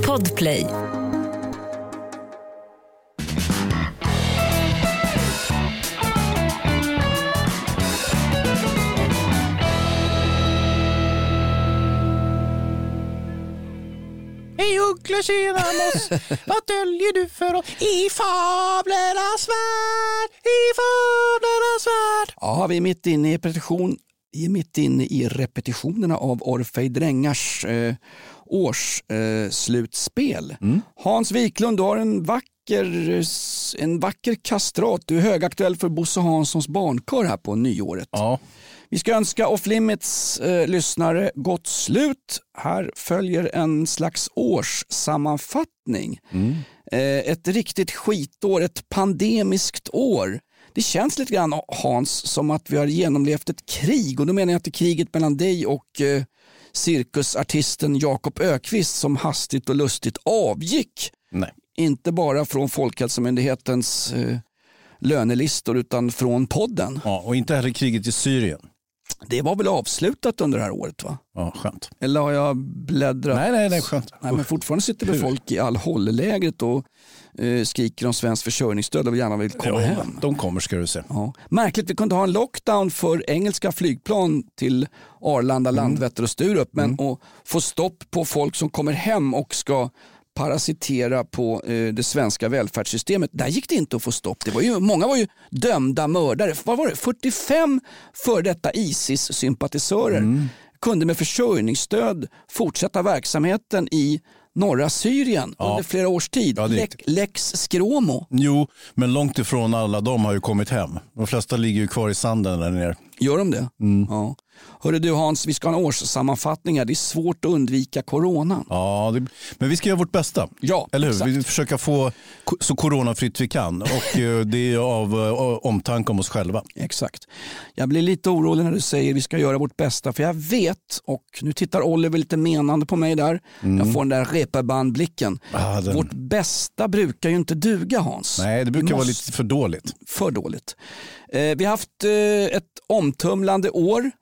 Podplay. Hej Uggla, tjena Moss, vad döljer du för oss i fablernas värld, Ja, vi är mitt inne i repetitionerna av Orfej Drängars årsslutspel. Hans Wiklund, du har en vacker kastrat. Du är högaktuell för Bosse Hanssons barnkör här på nyåret. Ja. Vi ska önska Off Limits lyssnare gott slut. Här följer en slags årssammanfattning. Ett riktigt skitår, ett pandemiskt år. Det känns lite grann, Hans, som att vi har genomlevt ett krig. Och då menar jag inte kriget mellan dig och cirkusartisten Jakob Ökvist som hastigt och lustigt avgick. Nej. Inte bara från Folkhälsomyndighetens lönelistor utan från podden. Ja, och inte heller kriget i Syrien. Det var väl avslutat under det här året, va? Ja, skönt. Eller har jag bläddrat? Nej, det är skönt. Nej, men fortfarande sitter det folk i all hållelägret och skriker om svensk försörjningsstöd och gärna vill komma hem. De kommer, ska du se. Ja. Märkligt, vi kunde ha en lockdown för engelska flygplan till Arlanda, Landvetter och Sturup, men att få stopp på folk som kommer hem och ska parasitera på det svenska välfärdssystemet. Där gick det inte att få stopp. Många var ju dömda mördare. Vad var det? 45 för detta ISIS-sympatisörer kunde med försörjningsstöd fortsätta verksamheten i norra Syrien under flera års tid. Ja, Lex Skråmo. Jo, men långt ifrån alla de har ju kommit hem. De flesta ligger ju kvar i sanden där nere. Gör de det? Ja. Hörru du Hans, vi ska ha en årssammanfattning här. Det är svårt att undvika coronan. Ja, men vi ska göra vårt bästa. Ja, eller hur? exakt. Vi försöker få så coronafritt vi kan. Och det är av omtanke om oss själva. Exakt. Jag blir lite orolig när du säger vi ska göra vårt bästa. För jag vet, och nu tittar Oliver lite menande på mig där. Jag får den där repabandblicken. Vårt bästa brukar ju inte duga, Hans. Nej, det brukar vara lite för dåligt. För dåligt. Vi har haft ett omtumlande år.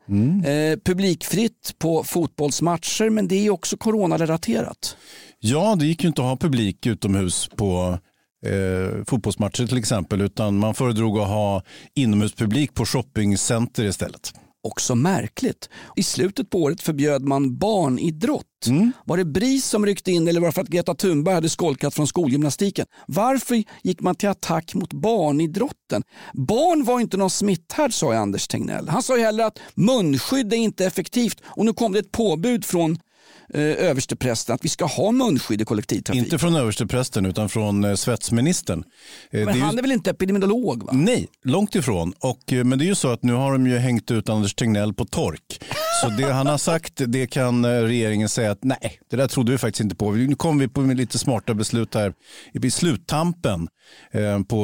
Publikfritt på fotbollsmatcher, men det är också coronarelaterat. Ja, det gick ju inte att ha publik utomhus på fotbollsmatcher till exempel, utan man föredrog att ha inomhuspublik på shoppingcenter istället. Också märkligt. I slutet på året förbjöd man barnidrott. Var det BRIS som ryckte in eller var det för att Greta Thunberg hade skolkat från skolgymnastiken? Varför gick man till attack mot barnidrotten? Barn var inte någon smitthärd, sa Anders Tegnell. Han sa ju heller att munskydd är inte effektivt och nu kom det ett påbud från översteprästen att vi ska ha munskydd i kollektivtrafik. Inte från översteprästen utan från svetsministern. Men han är väl inte epidemiolog, va? Nej, långt ifrån. Men det är ju så att nu har de ju hängt ut Anders Tegnell på tork. Så det han har sagt, det kan regeringen säga att nej, det där trodde vi faktiskt inte på. Nu kommer vi på lite smarta beslut här i sluttampen på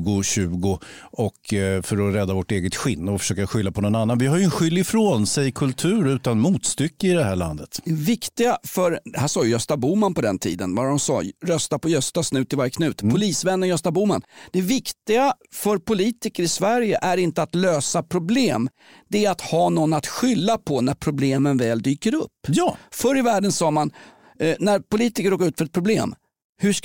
2020 och för att rädda vårt eget skinn och försöka skylla på någon annan. Vi har ju en skyll ifrån sig kultur utan motstycke i det här landet. Viktiga för, här sa ju Gösta Boman på den tiden, vad de sa, rösta på Gösta, snut i varje knut. Polisvännen Gösta Boman. Det viktiga för politiker i Sverige är inte att lösa problem, det är att ha någon att skylla på när problemen väl dyker upp. Ja. Förr i världen sa man, när politiker råkar ut för ett problem, hur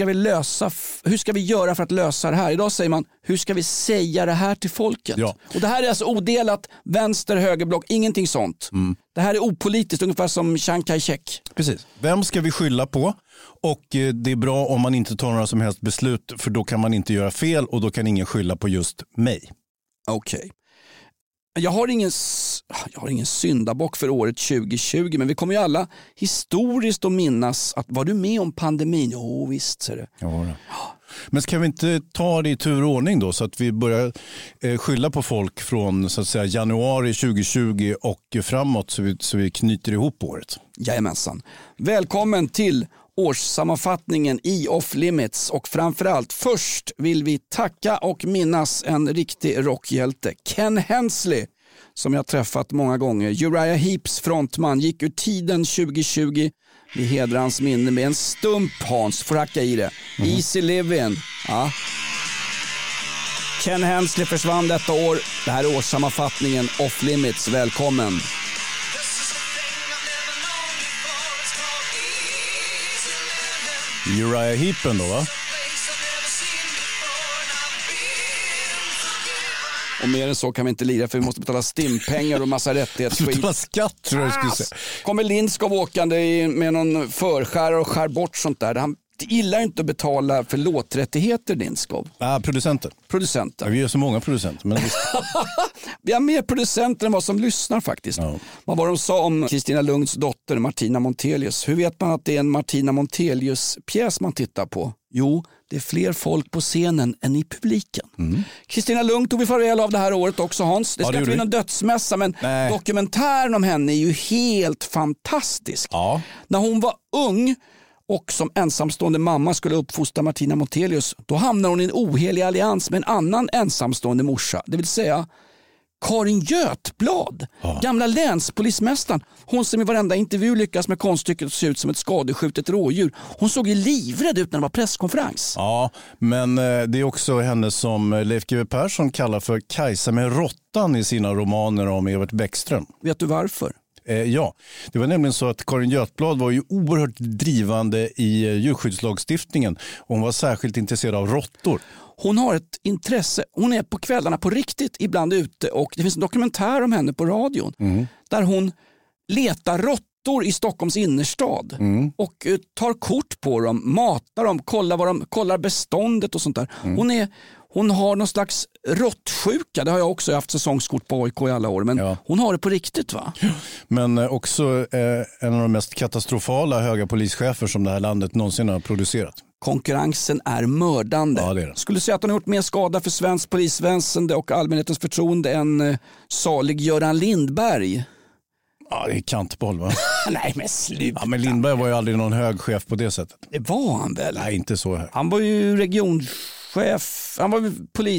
ska vi göra för att lösa det här? Idag säger man, hur ska vi säga det här till folket? Ja. Och det här är alltså odelat vänster, högerblock, ingenting sånt. Det här är opolitiskt, ungefär som Chiang Kai-shek. Precis. Vem ska vi skylla på? Och det är bra om man inte tar några som helst beslut, för då kan man inte göra fel och då kan ingen skylla på just mig. Okej. Jag har ingen syndabock för året 2020, men vi kommer ju alla historiskt att minnas att var du med om pandemin? Jo, visst ser det. Ja. Men ska vi inte ta det i tur och ordning då, så att vi börjar skylla på folk från så att säga januari 2020 och framåt, så vi knyter ihop året? Jajamensan. Välkommen till årssammanfattningen i Off Limits, och framförallt först vill vi tacka och minnas en riktig rockhjälte, Ken Hensley, som jag träffat många gånger. Uriah Heeps frontman, gick ur tiden 2020. Vi hedrar hans minne med en stump, Hans, får hacka i det. Easy Living. Ja. Ken Hensley försvann detta år. Det här är årssammanfattningen Off Limits. Välkommen. Uriah Heep då, va? Och mer än så kan vi inte lira, för vi måste betala stimpengar och massa rättighetsskit. Betala skatt, tror jag skulle säga. Kommer Lindskov åkande med någon förskärare och skär bort sånt där. Han gillar inte att betala för låträttigheter, Lindskov. Producenter. Ja, vi är så många producenter. Men vi har mer producenter än vad som lyssnar faktiskt. Ja. Vad var de sa om Kristina Lunds dotter Martina Montelius? Hur vet man att det är en Martina Montelius-pjäs man tittar på? Jo, det är fler folk på scenen än i publiken. Kristina Lund tog vi farväl av det här året också, Hans. Det ska inte bli någon dödsmässa, men dokumentären om henne är ju helt fantastisk. Ja. När hon var ung och som ensamstående mamma skulle uppfostra Martina Montelius, då hamnar hon i en ohelig allians med en annan ensamstående morsa. Det vill säga Karin Götblad, gamla länspolismästaren. Hon som i varenda intervju lyckas med konststycket att se ut som ett skadeskjutet rådjur. Hon såg ju livrädd ut när det var presskonferens. Ja, men det är också henne som Leif GW Persson kallar för Kajsa med råttan i sina romaner om Evert Bäckström. Vet du varför? Ja, det var nämligen så att Karin Götblad var ju oerhört drivande i djurskyddslagstiftningen. Hon var särskilt intresserad av råttor. Hon har ett intresse, hon är på kvällarna på riktigt ibland ute, och det finns en dokumentär om henne på radion där hon letar råttor i Stockholms innerstad och tar kort på dem, matar dem, kollar beståndet och sånt där. Hon har någon slags råttsjuka, det har jag också haft säsongskort på AIK i alla år, men hon har det på riktigt, va? Men också en av de mest katastrofala höga polischefer som det här landet någonsin har producerat. Konkurrensen är mördande. Ja, det är det. Skulle säga att hon har gjort mer skada för svensk polisväsende och allmänhetens förtroende än salig Göran Lindberg. Ja, det är kantboll, va? Nej, men sluta. Ja, men Lindberg var ju aldrig någon hög chef på det sättet. Det var han väl? Nej, inte så hög. Han var ju regionchef, han var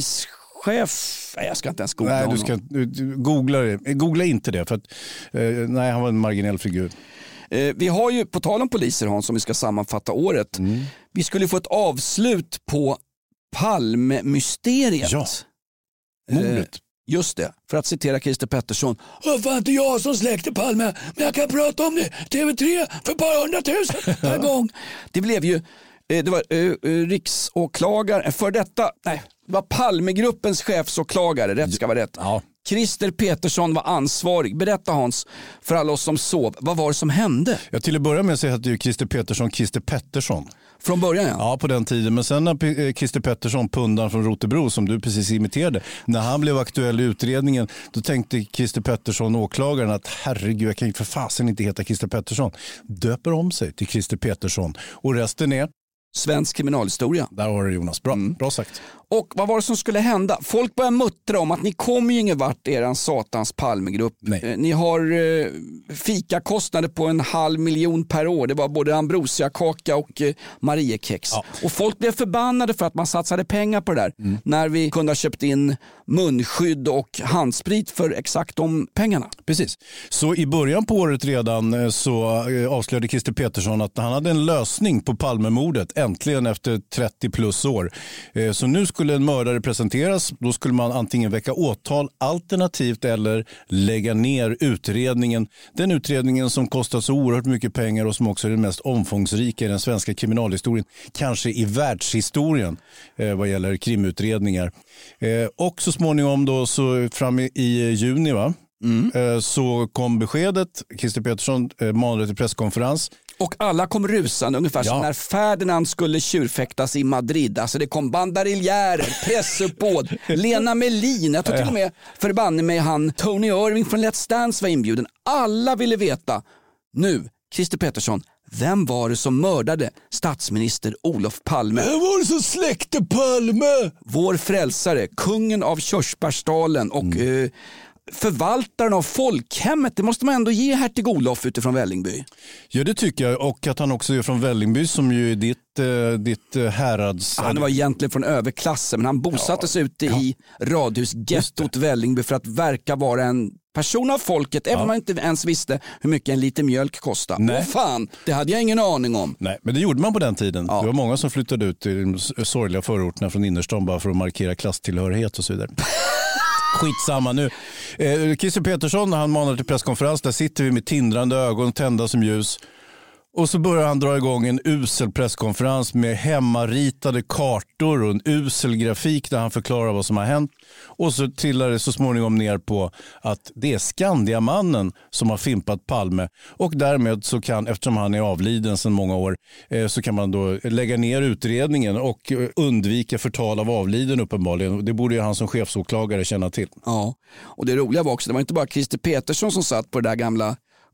polischef. Nej, jag ska inte ens googla honom. Nej, du ska googla inte det, för att nej, han var en marginell figur. Vi har ju, på tal om poliser, Hans, som vi ska sammanfatta året. Vi skulle få ett avslut på Palme-mysteriet. Ja, mordet. Just det, för att citera Christer Pettersson. Det var inte jag som släckte Palme, men jag kan prata om det. TV3 för bara 100 000 per gång. Det blev ju, det var riksåklagare, för detta, nej, det var Palmegruppens chefsåklagare, rätt ska vara rätt. Ja. Christer Pettersson var ansvarig. Berätta, Hans, för alla oss som sov. Vad var det som hände? Ja, till att börja med så hette ju Christer Pettersson. Från början, ja. Ja, på den tiden. Men sen när Christer Pettersson, pundan från Rotebro, som du precis imiterade, när han blev aktuell i utredningen, då tänkte Christer Pettersson, åklagaren, att herregud, jag kan ju för fasen inte heta Christer Pettersson. Döper om sig till Christer Pettersson. Och resten är svensk kriminalhistoria. Där har du, Jonas. Bra sagt. Och vad var det som skulle hända? Folk börjar muttra om att ni kommer ju ingen vart, eran satans Palmegrupp. Ni har fikakostnader på 500 000 per år. Det var både ambrosiakaka och Mariekex. Ja. Och folk blev förbannade för att man satsade pengar på det där. När vi kunde ha köpt in munskydd och handsprit för exakt de pengarna. Precis. Så i början på året redan så avslöjade Christer Pettersson att han hade en lösning på Palmemordet. Äntligen efter 30 plus år. Så nu skulle en mördare presenteras, då skulle man antingen väcka åtal alternativt eller lägga ner utredningen. Den utredningen som kostar så oerhört mycket pengar och som också är den mest omfångsrika i den svenska kriminalhistorien. Kanske i världshistorien vad gäller krimutredningar. Och så småningom då, så fram i juni, va? Så kom beskedet. Christer Pettersson manade till presskonferens. Och alla kom rusande ungefär som när Ferdinand skulle tjurfäktas i Madrid. Alltså det kom bandarillärer, pressuppbåd, Lena Melin. Jag tror till och med förbanne mig han Tony Irving från Let's Dance var inbjuden. Alla ville veta. Nu, Christer Pettersson, vem var det som mördade statsminister Olof Palme? Vem var det som släckte Palme? Vår frälsare, kungen av Körsbärsdalen och förvaltaren av folkhemmet. Det måste man ändå ge hertig Olof utifrån Vällingby. Ja, det tycker jag. Och att han också är från Vällingby, som ju är ditt härads... Han var egentligen från överklassen, men han bosattes ute i radhusgettot Vällingby för att verka vara en person av folket, även om man inte ens visste hur mycket en liter mjölk kostar. Åh fan, det hade jag ingen aning om. Nej, men det gjorde man på den tiden. Det var många som flyttade ut till de sorgliga förorterna från innerstan bara för att markera klasstillhörighet och så vidare. Skitsamma nu. Christer Pettersson, han manade till presskonferens. Där sitter vi med tindrande ögon, tända som ljus. Och så börjar han dra igång en usel presskonferens med hemmaritade kartor och en usel grafik där han förklarar vad som har hänt. Och så trillar det så småningom ner på att det är Skandiamannen som har fimpat Palme. Och därmed så kan, eftersom han är avliden sedan många år, så kan man då lägga ner utredningen och undvika förtal av avliden uppenbarligen. Det borde ju han som chefsåklagare känna till. Ja, och det roliga var också, det var inte bara Christer Petersson som satt på det där gamla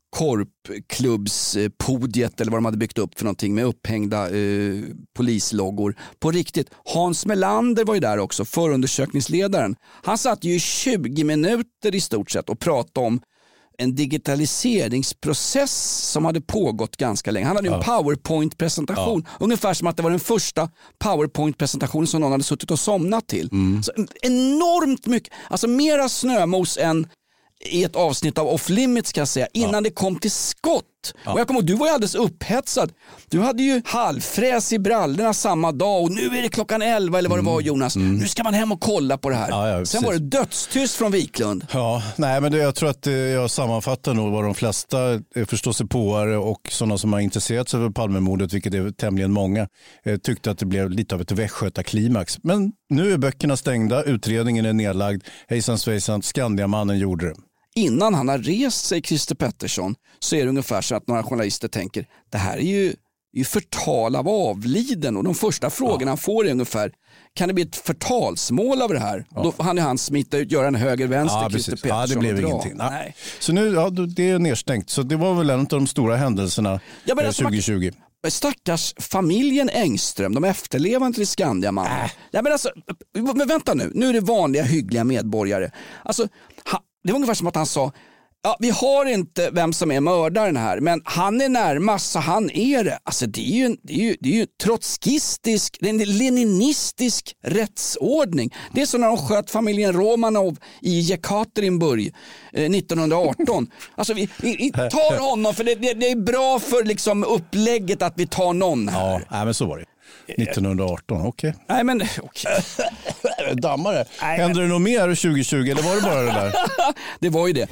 korpklubbspodiet eller vad de hade byggt upp för någonting med upphängda polisloggor. På riktigt, Hans Melander var ju där också, förundersökningsledaren. Han satt ju 20 minuter i stort sett och pratade om en digitaliseringsprocess som hade pågått ganska länge. Han hade en PowerPoint-presentation. Ungefär som att det var den första PowerPoint-presentationen som någon hade suttit och somnat till. Så enormt mycket, alltså mera snömos än i ett avsnitt av Off Limits ska jag säga, innan det kom till skott. Och jag kommer ihåg, du var ju alldeles upphetsad. Du hade ju halvfräs i brallorna samma dag och nu är det klockan 11 eller vad det var, Jonas. Nu ska man hem och kolla på det här. Sen var det dödstyst från Wiklund. Ja, nej men jag tror att jag sammanfattar nog vad de flesta förståsigpåare och sådana som har intresserat sig för Palmemordet, vilket är tämligen många, tyckte att det blev lite av ett västgötaklimax. Men nu är böckerna stängda, utredningen är nedlagd. Hejsan svejsan, Skandiamannen gjorde det. Innan han har rest sig, Christer Pettersson, så är det ungefär så att några journalister tänker, det här är ju förtal av avliden, och de första frågorna han får är ungefär, kan det bli ett förtalsmål av det här? Då hann han smita ut, göra en höger-vänster, Christer Pettersson. Ja, det blev ingenting. Nej. Så nu, det är nedstängt. Så det var väl en av de stora händelserna 2020. Stackars familjen Engström, de efterlevande till Skandiamannen. Ja, men vänta nu är det vanliga hyggliga medborgare. Alltså, det var ungefär som att han sa, vi har inte vem som är mördaren här, men han är närmast så han är det. Alltså det är ju trotskistisk, det är en leninistisk rättsordning. Det är som när de sköt familjen Romanov i Jekaterinburg 1918. Alltså vi tar honom för det är bra för liksom upplägget att vi tar någon här. Ja, men så var det. 1918, okej. Nej men okej. Dammare. Händer det något mer 2020 eller var det bara det där? Det var ju det.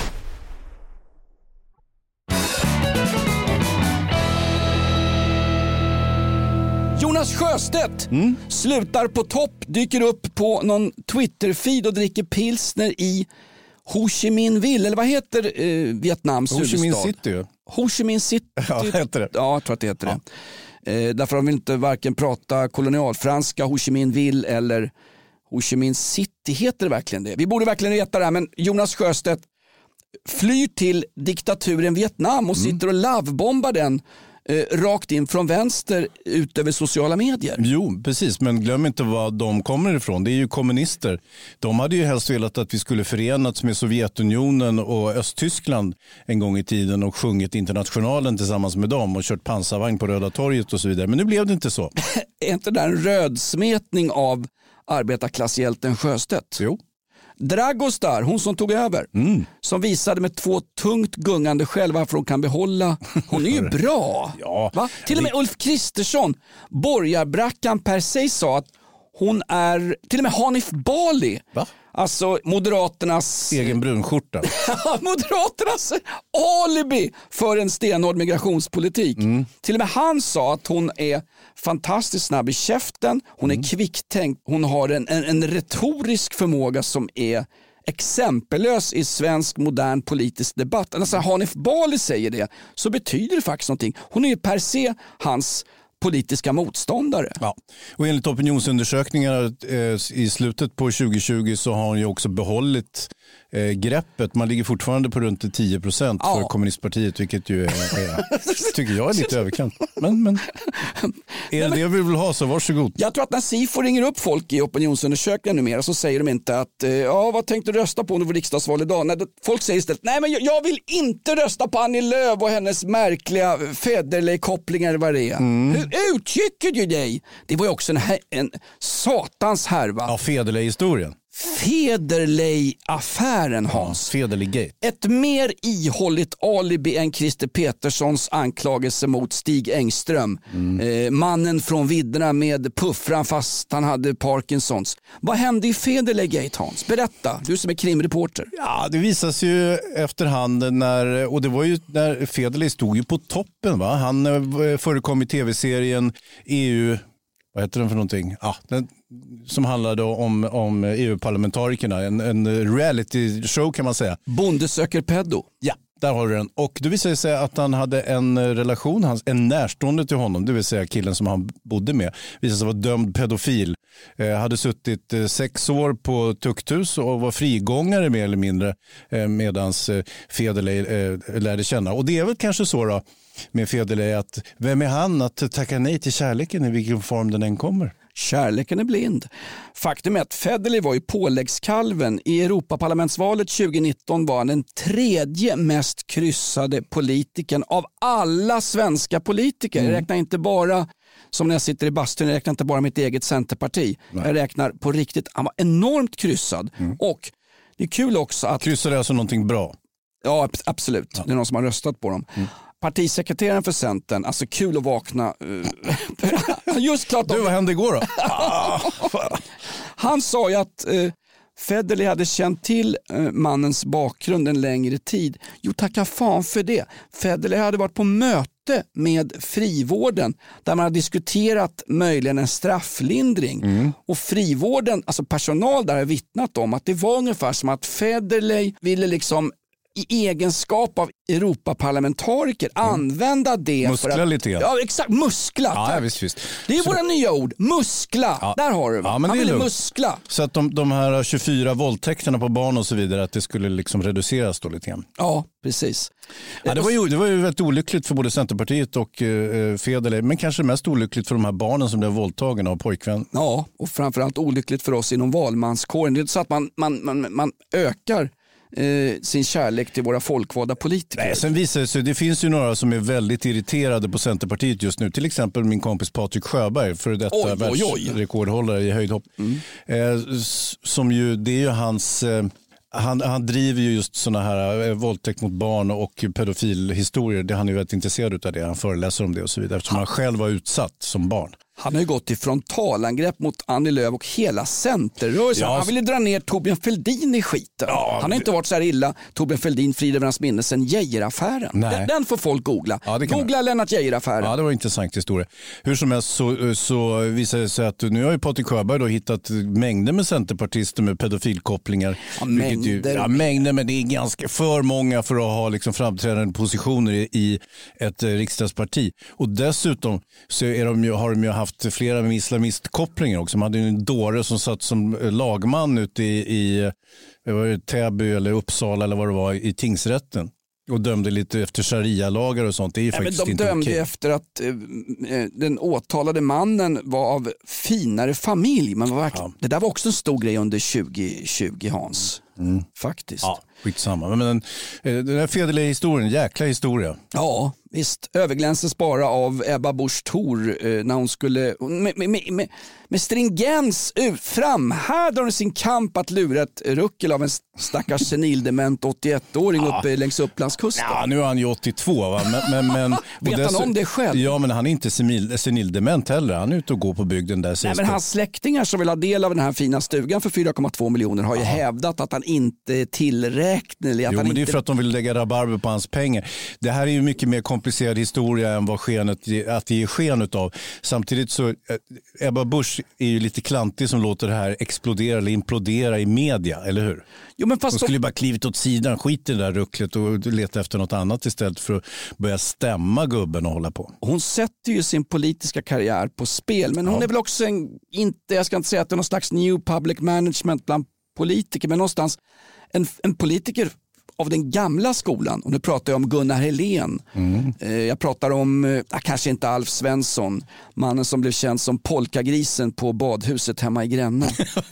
Jonas Sjöstedt slutar på topp, dyker upp på någon Twitter-feed och dricker pilsner i Ho Chi Minh Ville, eller vad heter Vietnams huvudstad? Ho Chi Minh City. Ho Chi Minh City. Ja, heter det. Ja, jag tror att det heter det. Därför de vill inte varken prata kolonialfranska, Ho Chi Minh Ville eller Ho Chi Minh City, heter det verkligen det? Vi borde verkligen veta det här, men Jonas Sjöstedt flyr till diktaturen Vietnam och sitter och lovebombar den rakt in från vänster ut över sociala medier. Jo, precis, men glöm inte vad de kommer ifrån. Det är ju kommunister. De hade ju helst velat att vi skulle förenats med Sovjetunionen och Östtyskland en gång i tiden och sjungit Internationalen tillsammans med dem och kört pansarvagn på Röda torget och så vidare. Men nu blev det inte så. Är inte det en rödsmetning av arbetarklasshjälten Sjöstedt? Jo. Dragostar, hon som tog över, som visade med 2 tungt gungande själva varför hon kan behålla. Hon är ju bra. Ja. Va? Till och med Ulf Kristersson, borgarbrackan per se, sa att hon är, till och med Hanif Bali. Va? Alltså Moderaternas egen brunskjorta. Moderaternas alibi för en stenhård migrationspolitik. Till och med han sa att hon är fantastiskt snabb i käften, hon är kvicktänkt, hon har en retorisk förmåga som är exempellös i svensk modern politisk debatt. Alltså Hanif Bali säger det, så betyder det faktiskt någonting. Hon är ju per se hans politiska motståndare. Ja. Och enligt opinionsundersökningar i slutet på 2020 så har hon ju också behållit greppet. Man ligger fortfarande på runt 10% för kommunistpartiet, vilket ju tycker jag är lite överkant. Men är det vi vill ha, så varsågod. Jag tror att när Sifo ringer upp folk i opinionsundersökningar numera så säger de inte att vad tänkte du rösta på under vår riksdagsval idag? Nej, folk säger istället, nej men jag vill inte rösta på Annie Lööf och hennes märkliga Federley-kopplingar, vad det är. Hur uttrycker du dig? Det var ju också en satans härva. Ja, Federley-historien. Federley-affären, Hans. Federleygate. Ett mer ihålligt alibi än Christer Peterssons anklagelse mot Stig Engström. Mannen från vidderna med puffran fast han hade Parkinsons. Vad hände i Federleygate, Hans? Berätta, du som är krimreporter. Ja, det visas ju efterhand och det var ju när Federley stod ju på toppen, va? Han förekom i tv-serien EU, vad heter den för någonting? Ja, den som handlade om EU-parlamentarikerna, en reality show kan man säga. Bonde söker pedo. Ja, där har du den. Och det visade sig att han hade en relation, en närstående till honom, det vill säga killen som han bodde med, visade sig vara dömd pedofil. Hade suttit 6 år på tukthus och var frigångare mer eller mindre medans Federley lärde känna. Och det är väl kanske så då med Federley att vem är han att tacka nej till kärleken i vilken form den än kommer? Kärleken är blind. Faktum är att Federley var ju påläggskalven. I Europaparlamentsvalet 2019 var han den 3:e mest kryssade politikern av alla svenska politiker. Jag räknar inte bara, som när jag sitter i bastun, jag räknar inte bara mitt eget Centerparti. Nej. Jag räknar på riktigt, han var enormt kryssad. Och det är kul också att... Kryssade alltså någonting bra? Ja, absolut. Ja. Det är någon som har röstat på dem. Partisekreteraren för Centern, alltså kul att vakna. Just klart. Du, vad hände igår då? Han sa ju att Federley hade känt till mannens bakgrund en längre tid. Jo, tacka fan för det. Federley hade varit på möte med frivården där man hade diskuterat möjligen en strafflindring. Och frivården, alltså personal där har vittnat om att det var ungefär som att Federley ville liksom i egenskap av Europaparlamentariker använda det muskla för att... lite grann. Ja, exakt. Muskla. Ja, visst. Det är våra nya ord. Muskla. Ja. Där har du det. Ja, men han ville lugnt. muskla. Så att de här 24 våldtäkterna på barn och så vidare, att det skulle liksom reduceras då lite grann. Ja, precis. Ja, det var ju väldigt olyckligt för både Centerpartiet och Federley, men kanske mest olyckligt för de här barnen som blev våldtagna av pojkvän. Ja, och framförallt olyckligt för oss inom valmanskåren. Det är så att man ökar sin kärlek till våra folkvalda politiker. Nej, sen visar det sig, det finns ju några som är väldigt irriterade på Centerpartiet just nu. Till exempel min kompis Patrik Sjöberg, för detta världsrekordhållare i höjdhopp. Som ju, det är ju hans... Han driver ju just såna här våldtäkt mot barn och pedofilhistorier. Han är väldigt intresserad av det. Han föreläser om det och så vidare eftersom han själv var utsatt som barn. Han har ju gått till frontalangrepp mot Annie Lööf och hela Centerrörelsen. Ja. Han ville dra ner Torbjörn Fälldin i skiten. Ja, han har inte varit så här illa, Torbjörn Fälldin, frid över hans minne, sen Geijeraffären. Den får folk googla. Ja, googla Lennart Geijeraffären. Ja, det var en intressant historia. Hur som helst så visar det sig att nu har ju Patrik Sjöberg då hittat mängder med centerpartister med pedofilkopplingar. Ja, mängder. Men det är ganska för många för att ha liksom framträdande positioner i ett riksdagsparti. Och dessutom så har de ju haft flera med islamistkopplingar också. Man hade ju en dåre som satt som lagman ute i Täby eller Uppsala eller vad det var i tingsrätten och dömde lite efter sharia-lagar och sånt. Det är ju faktiskt men inte de dömde okej. Efter att den åtalade mannen var av finare familj. Men det där var också en stor grej under 2020, Hans. Faktiskt. Ja, skitsamma. Men den här Federley-historien, jäkla historia. Ja, visst. Överglänses bara av Ebba Busch Thor när hon skulle med stringens framhärdade sin kamp att lura ett ruckel av en stackars senildement 81-åring uppe längs Upplandskusten. Ja, nu är han ju 82, va? Men vet han om det själv? Ja, men han är inte senildement heller. Han är ute och går på bygden där. Nej, men hans släktingar som vill ha del av den här fina stugan för 4,2 miljoner har ju hävdat att han inte är tillräknelig. Jo, men det är för att de vill lägga rabarber på hans pengar. Det här är ju mycket mer komplicerad historia än vad att ge sken av. Samtidigt så Ebba Busch är ju lite klantig som låter det här explodera eller implodera i media, eller hur? Jo, men fast de skulle ju bara klivit åt sidan, skit i det där rucklet och leta efter något annat istället för att börja stämma gubben och hålla på. Hon sätter ju sin politiska karriär på spel, men hon är väl också jag ska inte säga att det är någon slags new public management bland politiker, men någonstans en politiker av den gamla skolan. Och nu pratar jag om Gunnar Helén. Jag pratar om, kanske inte Alf Svensson, mannen som blev känd som polkagrisen på badhuset hemma i Gränna.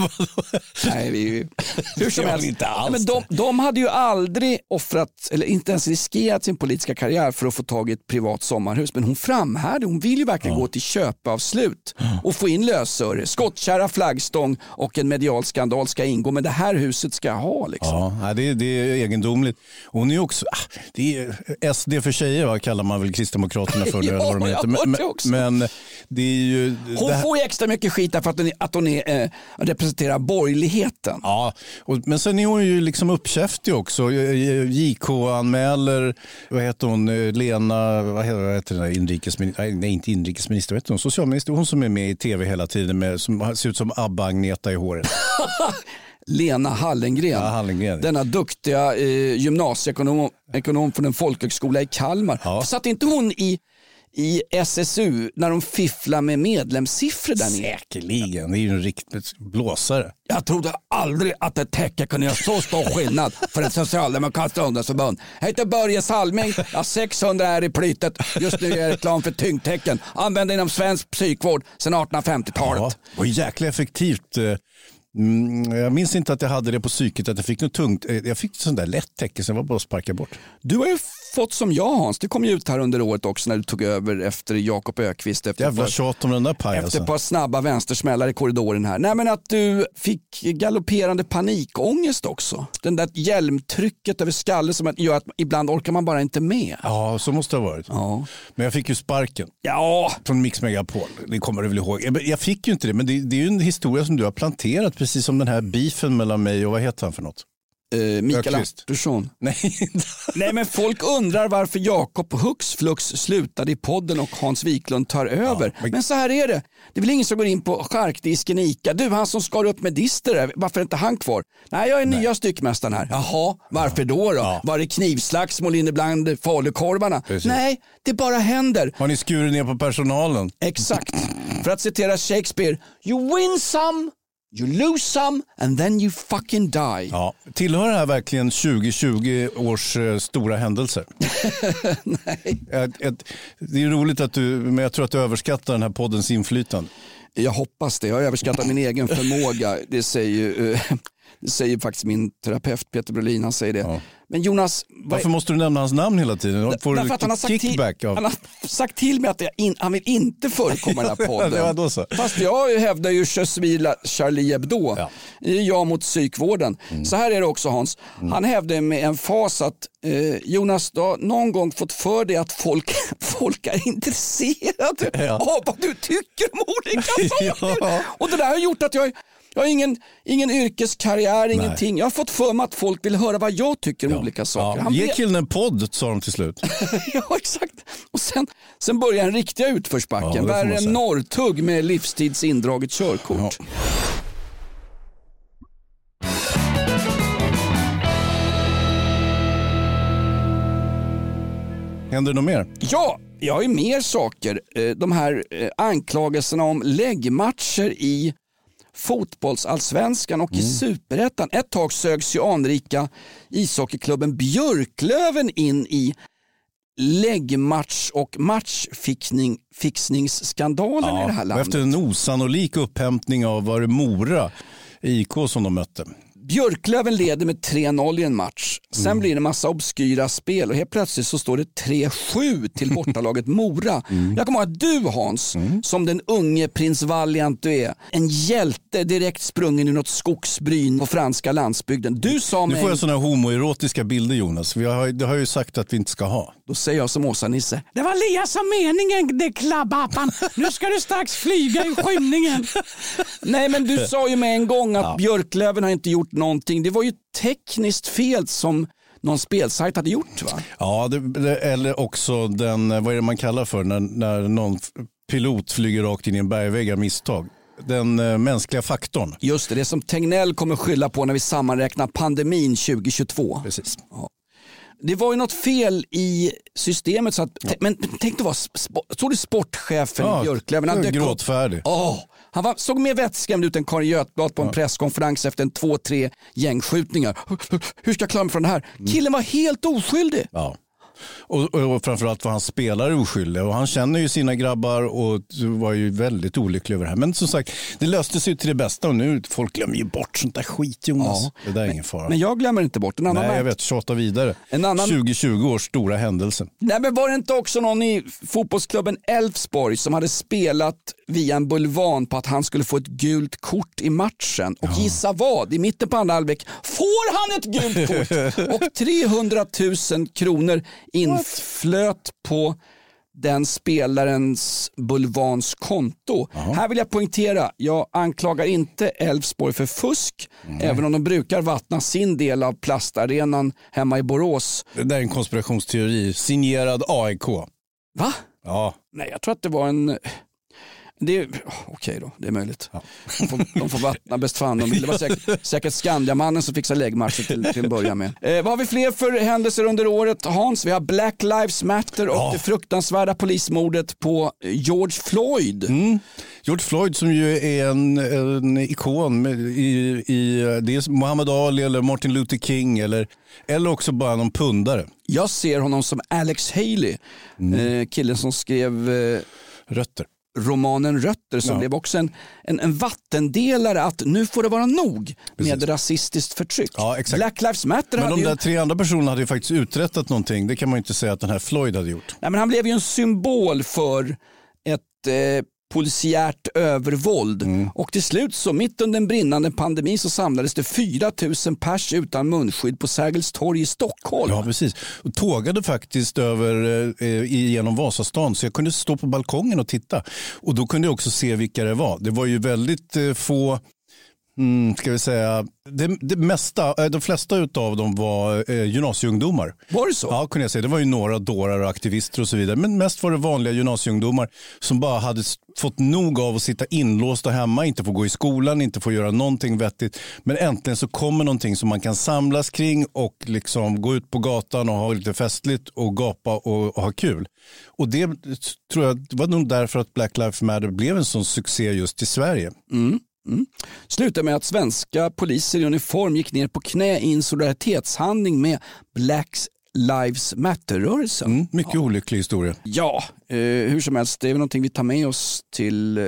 Nej, hur som helst. Inte alls. Men de hade ju aldrig offrat, eller inte ens riskerat sin politiska karriär för att få tag i ett privat sommarhus. Men hon framhärdade, hon vill ju verkligen gå till köpavslut och få in lösöre, skottkärra, flaggstång och en medial skandal ska ingå. Men det här huset ska jag ha liksom. Ja, det är egendomligt. Hon är också, det är SD för tjejer, va, kallar man väl Kristdemokraterna för. Ja, vad de heter. Men det är ju... Hon får ju extra mycket skit för att hon representerar borgerligheten. Ja, men sen är hon ju liksom uppkäftig också. JK anmäler, vad heter hon, Lena, vad heter den, inrikesminister, nej inte inrikesminister, vet hon, socialminister, hon som är med i tv hela tiden som ser ut som Abba-Agneta i håret. Lena Hallengren. Denna duktiga gymnasieekonom från en folkhögskola i Kalmar. Ja. Satt inte hon i SSU när de fifflar med medlemssiffror där nere? Säkerligen, det är ju en riktigt blåsare. Jag trodde aldrig att ett täcke kunde göra så stor skillnad för ett socialdemokratiskt ungdomsförbund. Jag heter Börje Salming, jag har 600 är i plytet. Just nu är jag reklam för tyngdtecken. Använder inom svensk psykvård sedan 1850-talet. Ja, och jäkla effektivt. Jag minns inte att jag hade det på psyket, att jag fick något tungt. Jag fick sån där lätt täcke, sen var bara att sparka bort. Du har ju fått som jag, Hans. Det kom ju ut här under året också när du tog över efter Jakob Ökvist. Jävla tjat om den där pajasen. Efter ett par snabba vänstersmällar i korridoren här. Nej, men att du fick galopperande panikångest också. Den där hjälmtrycket över skallen som gör att ibland orkar man bara inte med. Ja, så måste det ha varit. Ja. Men jag fick ju sparken. Ja. Från Mix Megapol. Det kommer du väl ihåg. Jag fick ju inte det, men det är ju en historia som du har planterat, precis som den här beefen mellan mig och vad heter han för något? Mikael Andersson. Nej, men folk undrar varför Jakob hux flux slutade i podden och Hans Wiklund tar över. Ja, men så här är det. Det är väl ingen som går in på charkdisken Ica. Du, han som skar upp med dister, varför är inte han kvar? Nej, jag är nya styckmästaren här. Jaha, varför då? Ja. Var det knivslagsmål inne bland falukorvarna? Precis. Nej, det bara händer. Har ni skurit ner på personalen? Exakt. För att citera Shakespeare, you win some, you lose some and then you fucking die. Ja, tillhör det här verkligen 2020 års stora händelser? Nej. Det är roligt att men jag tror att du överskattar den här poddens inflytande. Jag hoppas det. Jag överskattar min egen förmåga. Det säger faktiskt min terapeut Peter Brolin, han säger det. Ja. Men Jonas... Varför måste du nämna hans namn hela tiden? Får därför att han har sagt till mig att han vill inte förekomma i den här podden. Det var då så. Fast jag hävdar ju Charlie Hebdo. Ja. Jag mot psykvården. Så här är det också, Hans. Han hävdar med en fas att Jonas, du har någon gång fått för dig att folk är intresserade av vad du tycker om olika saker. Ja. Och det där har gjort att jag har ingen yrkeskarriär, ingenting. Jag har fått för mig att folk vill höra vad jag tycker om olika saker. Ge killen en podd, sa de till slut. Ja, exakt. Och sen börjar en riktiga utförsbacken. Värre än norrtugg med livstids indraget körkort. Ja. Händer det något mer? Ja, jag har ju mer saker. De här anklagelserna om läggmatcher i fotbollsallsvenskan och i superettan. Ett tag sögs ju anrika ishockeyklubben Björklöven in i läggmatch och matchfixningsskandalen i det här landet. Efter en osannolik upphämtning av var det Mora IK som de mötte. Björklöven leder med 3-0 i en match. Sen blir det en massa obskyra spel och helt plötsligt så står det 3-7 till bortalaget Mora. Jag kommer ihåg att du, Hans, som den unge prins Valiant du är, en hjälte direkt sprungen i något skogsbryn på franska landsbygden. Du sa mig... Nu får jag sådana homoerotiska bilder, Jonas. Det har ju sagt att vi inte ska ha. Då säger jag som Åsa-Nisse. Det var Elias som meningen, det klabbappan. Nu ska du strax flyga i skymningen. Nej, men du sa ju med en gång att Björklöven har inte gjort någonting. Det var ju tekniskt fel som någon spelsajt hade gjort, va? Ja, eller också den, vad är det man kallar för när någon pilot flyger rakt in i en bergvägg av misstag. Den mänskliga faktorn. Just det som Tegnell kommer skylla på när vi sammanräknar pandemin 2022. Precis. Ja. Det var ju något fel i systemet. Så att, men tänk dig vad, såg du sportchefen i Björklöven? Han gråtfärdig. Han såg mer vettskrämd ut än Karin Götblad på en presskonferens efter 2-3 gängskjutningar. Hur ska jag klara mig från det här? Killen var helt oskyldig. Ja. Och framförallt var han spelare oskyldig och han känner ju sina grabbar och var ju väldigt olycklig över det här. Men som sagt, det löste sig till det bästa och nu folk glömmer ju bort sånt där skit, Jonas. Ja. Det där är ingen fara. Men jag glömmer inte bort en annan. Nej, jag vet, tjata vidare. 2020 års stora händelse. Nej, men var det inte också någon i fotbollsklubben Elfsborg som hade spelat via en bulvan på att han skulle få ett gult kort i matchen? Och gissa vad? I mitten på andra halvlek får han ett gult kort och 300 000 kronor inflöt på den spelarens bulvans konto. Här vill jag poängtera, jag anklagar inte Elfsborg för fusk, även om de brukar vattna sin del av plastarenan hemma i Borås. Det där är en konspirationsteori, signerad AIK. Va? Ja. Nej, jag tror att det var en... Okej då, det är möjligt. Ja. De får vattna bäst fan de vill. Det var säkert Skandiamannen som fixar läggmatcher till en början med. Vad har vi fler för händelser under året, Hans? Vi har Black Lives Matter och det fruktansvärda polismordet på George Floyd. George Floyd som ju är en ikon i det är Muhammad Ali eller Martin Luther King eller också bara någon pundare. Jag ser honom som Alex Haley, killen som skrev Rötter. Romanen Rötter som blev också en vattendelare att nu får det vara nog med rasistiskt förtryck. Ja, exakt. Black Lives Matter. Men de där 3 andra personerna hade ju faktiskt uträttat någonting. Det kan man ju inte säga att den här Floyd hade gjort. Nej, men han blev ju en symbol för ett polisiärt övervåld. Och till slut så mitt under en brinnande pandemi så samlades det 4 000 pers utan munskydd på Sergels torg i Stockholm. Ja, precis. Och tågade faktiskt genom Vasastan så jag kunde stå på balkongen och titta. Och då kunde jag också se vilka det var. Det var ju väldigt få... ska vi säga, de flesta utav dem var gymnasieungdomar. Var det så? Ja, kunde jag säga. Det var ju några dårar och aktivister och så vidare. Men mest var det vanliga gymnasieungdomar som bara hade fått nog av att sitta inlåsta hemma, inte få gå i skolan, inte få göra någonting vettigt. Men äntligen så kommer någonting som man kan samlas kring och liksom gå ut på gatan och ha lite festligt och gapa och ha kul. Och det tror jag var nog därför att Black Lives Matter blev en sån succé just i Sverige. Slutade med att svenska poliser i uniform gick ner på knä i en solidaritetshandling med Black Lives Matter-rörelsen. Mycket olycklig historia. Ja, hur som helst, det är väl någonting vi tar med oss till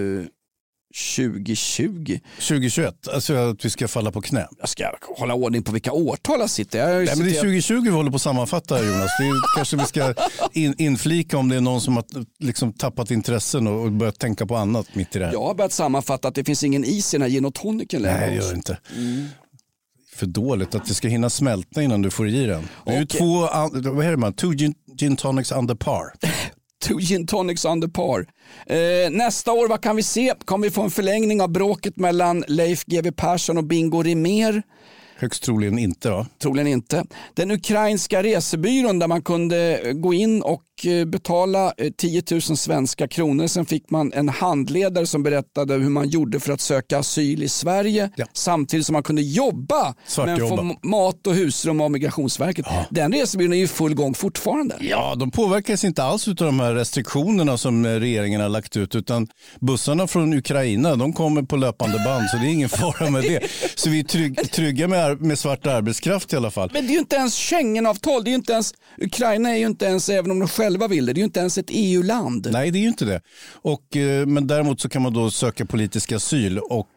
2020. 2021, alltså att vi ska falla på knä. Jag ska hålla ordning på vilka årtal jag sitter. Nej, men det är 2020 vi håller på att sammanfatta, Jonas. Det är, kanske vi ska inflika om det är någon som har liksom tappat intressen och börjat tänka på annat mitt i det här. Jag har börjat sammanfatta att det finns ingen is i den här gin och tonicen längre. Nej, det gör det inte. För dåligt att det ska hinna smälta innan du får i den. Det är ju 2 gin tonics under par. 2 gin tonics under par. Nästa år, vad kan vi se? Kommer vi få en förlängning av bråket mellan Leif GW Persson och Bingo Rimér? Högst troligen inte då. Troligen inte. Den ukrainska resebyrån där man kunde gå in och betala 10 000 svenska kronor. Sen fick man en handledare som berättade hur man gjorde för att söka asyl i Sverige. Ja. Samtidigt som man kunde jobba men få mat och husrum av Migrationsverket. Ja. Den resebyrån är ju full gång fortfarande. Ja, de påverkas inte alls av de här restriktionerna som regeringen har lagt ut, utan bussarna från Ukraina, de kommer på löpande band, så det är ingen fara med det. Så vi är trygga med svart arbetskraft i alla fall. Men det är ju inte ens Schengenavtal, det är ju inte ens, Ukraina är ju inte ens, även om de själva vill det är ju inte ens ett EU-land. Nej, det är ju inte det. Men däremot så kan man då söka politisk asyl och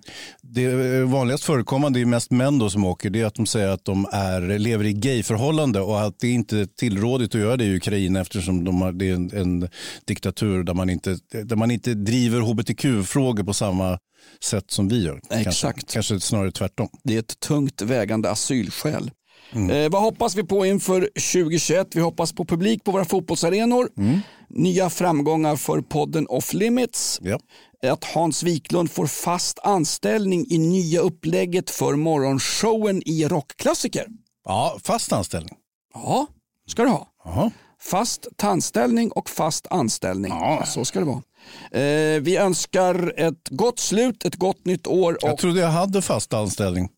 det vanligast förekommande är mest män då som åker, det är att de säger att de lever i gayförhållande och att det inte är tillrådigt att göra det i Ukraina eftersom det är en diktatur där man inte driver hbtq-frågor på samma sätt som vi gör. Exakt. Kanske snarare tvärtom. Det är ett tungt vägande asylskäl. Vad hoppas vi på inför 2021? Vi hoppas på publik på våra fotbollsarenor. Nya framgångar för podden Off Limits. Ja. Att Hans Wiklund får fast anställning i nya upplägget för morgonshowen i Rockklassiker. Ja, fast anställning. Ja, ska du ha. Aha. Fast anställning och fast anställning. Ja. Så ska det vara. Vi önskar ett gott slut, ett gott nytt år. Jag trodde jag hade fast anställning.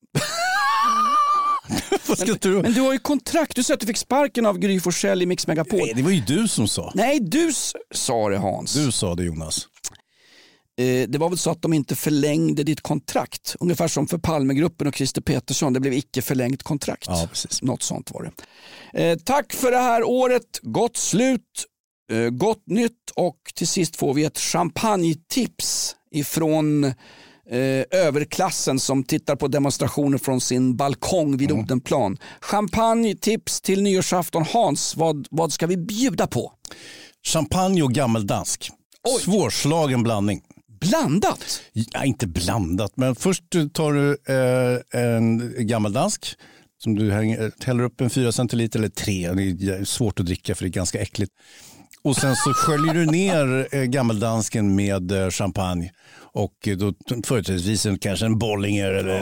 Men du har ju kontrakt. Du sa att du fick sparken av Gry Forssell i Mix Megapol. Nej, det var ju du som sa. Nej, du sa det, Hans. Du sa det, Jonas. Det var väl så att de inte förlängde ditt kontrakt. Ungefär som för Palmegruppen och Christer Petersson. Det blev icke förlängt kontrakt. Ja, precis. Något sånt var det. Tack för det här året. Gott slut. Gott nytt. Och till sist får vi ett champagnetips ifrån överklassen som tittar på demonstrationer från sin balkong vid Odenplan. Champagnetips till nyårsafton. Hans, vad ska vi bjuda på? Champagne och gammeldansk. Oj. Svårslagen blandning. Blandat? Ja, inte blandat, men först tar du en gammeldansk som du häller upp en 4 centiliter eller 3. Det är svårt att dricka för det är ganska äckligt. Och sen så sköljer du ner gammeldansken med champagne. Och då företrädesvis kanske en Bollinger eller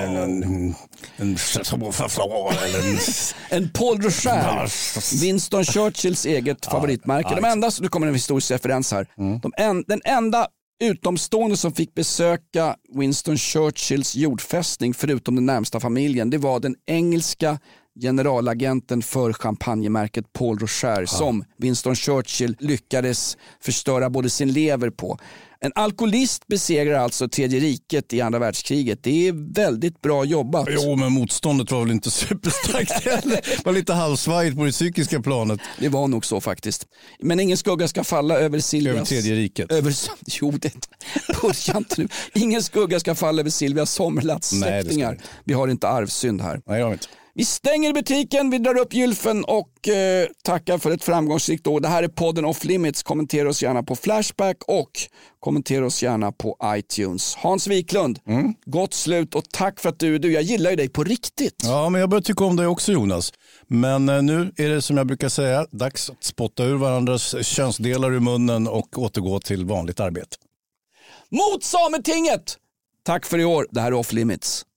en Paul Rocher, Winston Churchills eget favoritmärke. De enda, så det kommer en historisk referens här. Den enda utomstående som fick besöka Winston Churchills jordfästning förutom den närmsta familjen, det var den engelska generalagenten för champagnemärket Paul Rocher som Winston Churchill lyckades förstöra både sin lever på. En alkoholist besegrar alltså Tredje riket i andra världskriget. Det är väldigt bra jobbat. Jo, men motståndet var väl inte superstarkt heller. Det var lite halvsvajigt på det psykiska planet. Det var nog så faktiskt. Men ingen skugga ska falla över Silvias... Över Tredje riket. Jo, det börjar inte nu. Ingen skugga ska falla över Silvias Sommerlatts släktingar. Vi har inte arvsynd här. Nej, jag vet inte. Vi stänger butiken, vi drar upp gylfen och tackar för ett framgångsrikt år. Det här är podden Off Limits. Kommentera oss gärna på Flashback och kommentera oss gärna på iTunes. Hans Wiklund, gott slut och tack för att du. Jag gillar ju dig på riktigt. Ja, men jag börjar tycka om dig också, Jonas. Men nu är det som jag brukar säga, dags att spotta ur varandras könsdelar ur munnen och återgå till vanligt arbete. Mot Sametinget! Tack för i år. Det här är Off Limits.